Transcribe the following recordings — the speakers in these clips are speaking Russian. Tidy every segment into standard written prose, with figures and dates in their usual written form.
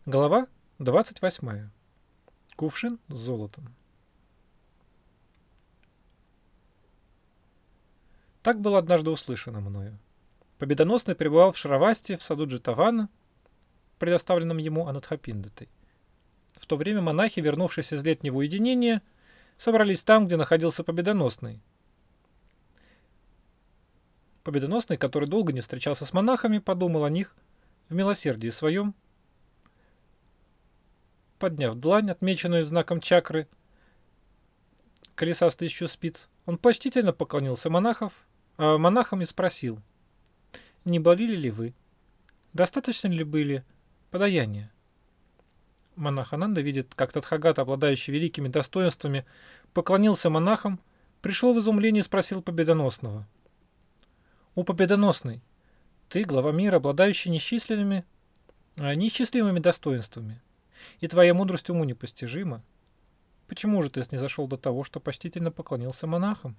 Глава 28. Кувшин с золотом. Так было однажды услышано мною. Победоносный пребывал в Шаравасте, в саду Джетавана, предоставленном ему Анатхапиндатой. В то время монахи, вернувшись из летнего уединения, собрались там, где находился Победоносный. Победоносный, который долго не встречался с монахами, подумал о них в милосердии своем, подняв длань, отмеченную знаком чакры, колеса с 1000 спиц, он почтительно поклонился монахам и спросил: «Не болели ли вы? Достаточно ли были подаяния?» Монах Ананда видит, как Тадхагата, обладающий великими достоинствами, поклонился монахам, пришел в изумление и спросил Победоносного: «У Победоносный, ты глава мира, обладающий неисчислимыми достоинствами, и твоя мудрость уму непостижима. Почему же ты снизошел до того, что почтительно поклонился монахам?»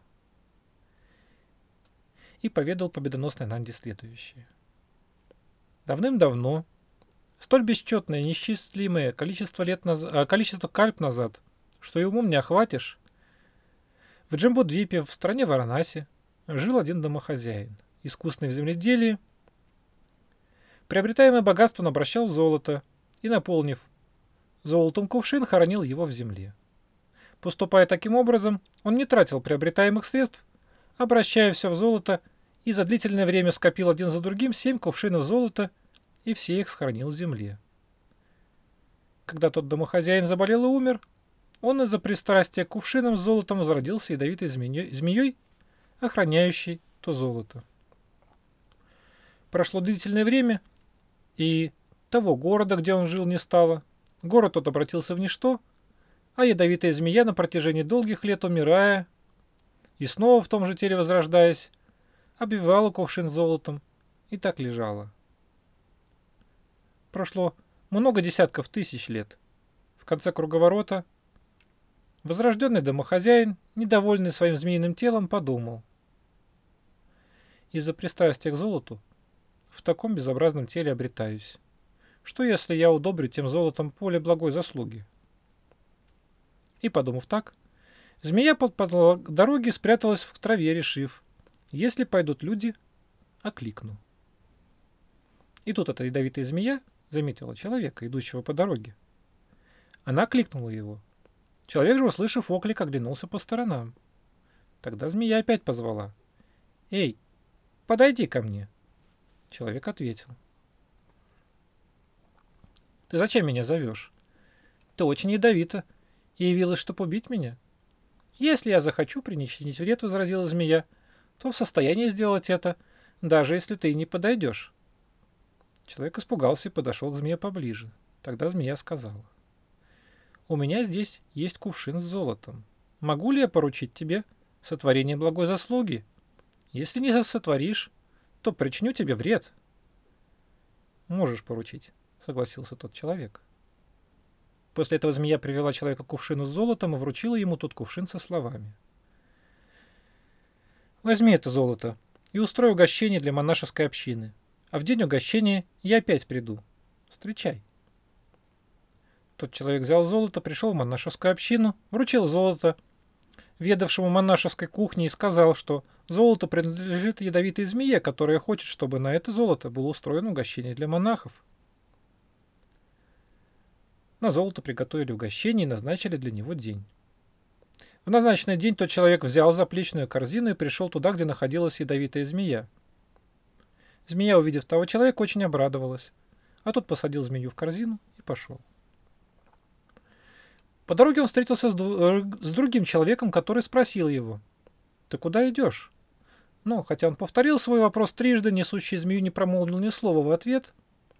И поведал Победоносной Нанде следующее. Давным-давно, столь бесчетное, неисчислимое количество кальп назад, что и умом не охватишь, в Джамбудвипе, в стране Варанаси, жил один домохозяин, искусный в земледелии. Приобретаемое богатство он обращал в золото и, наполнив золотом кувшин, хоронил его в земле. Поступая таким образом, он не тратил приобретаемых средств, обращая все в золото, и за длительное время скопил один за другим 7 кувшинов золота и все их сохранил в земле. Когда тот домохозяин заболел и умер, он из-за пристрастия к кувшинам с золотом возродился ядовитой змеей, охраняющей то золото. Прошло длительное время, и того города, где он жил, не стало. Город тот обратился в ничто, а ядовитая змея на протяжении долгих лет, умирая и снова в том же теле возрождаясь, обвивала кувшин с золотом и так лежала. Прошло много десятков тысяч лет. В конце круговорота возрожденный домохозяин, недовольный своим змеиным телом, подумал: из-за пристрастия к золоту в таком безобразном теле обретаюсь. Что если я удобрю тем золотом поле благой заслуги? И, подумав так, змея под дороги спряталась в траве, решив: если пойдут люди, окликну. И тут эта ядовитая змея заметила человека, идущего по дороге. Она окликнула его. Человек же, услышав оклик, оглянулся по сторонам. Тогда змея опять позвала: «Эй, подойди ко мне!» Человек ответил: «Ты зачем меня зовешь? Ты очень ядовита и явилась, чтобы убить меня. Если я захочу причинить вред, — возразила змея, — то в состоянии сделать это, даже если ты не подойдешь». Человек испугался и подошел к змее поближе. Тогда змея сказала: «У меня здесь есть кувшин с золотом. Могу ли я поручить тебе сотворение благой заслуги? Если не сотворишь, то причиню тебе вред». «Можешь поручить», — согласился тот человек. После этого змея привела человека к кувшину с золотом и вручила ему тот кувшин со словами: «Возьми это золото и устрой угощение для монашеской общины, а в день угощения я опять приду. Встречай». Тот человек взял золото, пришел в монашескую общину, вручил золото ведавшему монашеской кухней и сказал, что золото принадлежит ядовитой змее, которая хочет, чтобы на это золото было устроено угощение для монахов. На золото приготовили угощение и назначили для него день. В назначенный день тот человек взял заплечную корзину и пришел туда, где находилась ядовитая змея. Змея, увидев того человека, очень обрадовалась, а тот посадил змею в корзину и пошел. По дороге он встретился с другим человеком, который спросил его: «Ты куда идешь?» Но, хотя он повторил свой вопрос трижды, несущий змею не промолвил ни слова в ответ.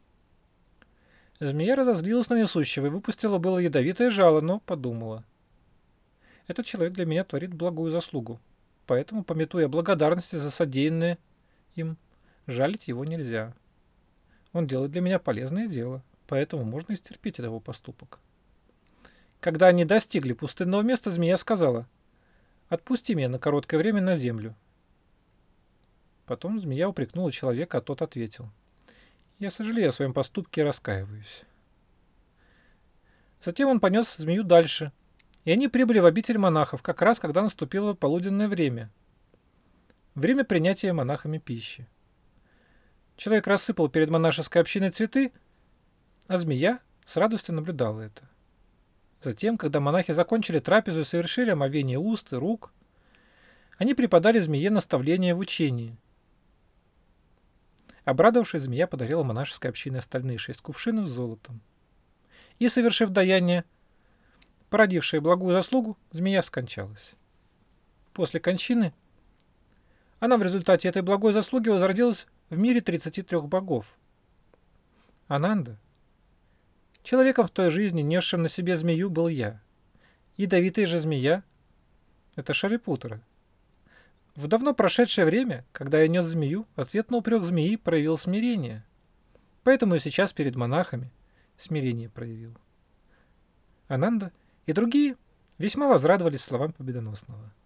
Змея разозлилась на несущего и выпустила было ядовитое жало, но подумала: «Этот человек для меня творит благую заслугу, поэтому, памятуя о благодарности за содеянное им, жалить его нельзя. Он делает для меня полезное дело, поэтому можно истерпеть его поступок». Когда они достигли пустынного места, змея сказала: «Отпусти меня на короткое время на землю». Потом змея упрекнула человека, а тот ответил: «Я сожалею о своем поступке и раскаиваюсь». Затем он понес змею дальше, и они прибыли в обитель монахов, как раз когда наступило полуденное время. Время принятия монахами пищи. Человек рассыпал перед монашеской общиной цветы, а змея с радостью наблюдала это. Затем, когда монахи закончили трапезу и совершили омовение уст и рук, они преподали змее наставления в учении. Обрадовавшись, змея подарила монашеской общине остальные 6 кувшинов с золотом. И, совершив даяние, породившее благую заслугу, змея скончалась. После кончины она в результате этой благой заслуги возродилась в мире 33 богов. Ананда. Человеком в той жизни, несшим на себе змею, был я. Ядовитая же змея — это Шарипутра. В давно прошедшее время, когда я нес змею, ответ на упрек змеи проявил смирение. Поэтому и сейчас перед монахами смирение проявил. Ананда и другие весьма возрадовались словам Победоносного.